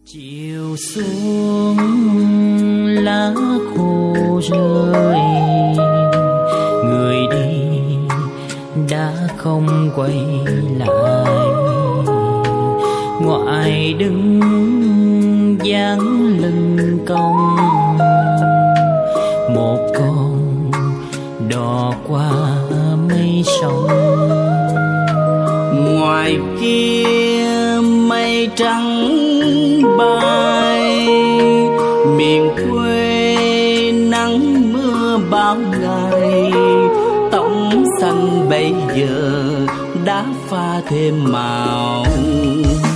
Chiều xuống lá khô rơi, người đi đã không quay lại. Ngoại đứng dáng lưng cong, một con đò qua mây sông. Ngoài kia mây trắng bay, miền quê nắng mưa bao ngày. Tóc xanh bây giờ đã pha thêm màu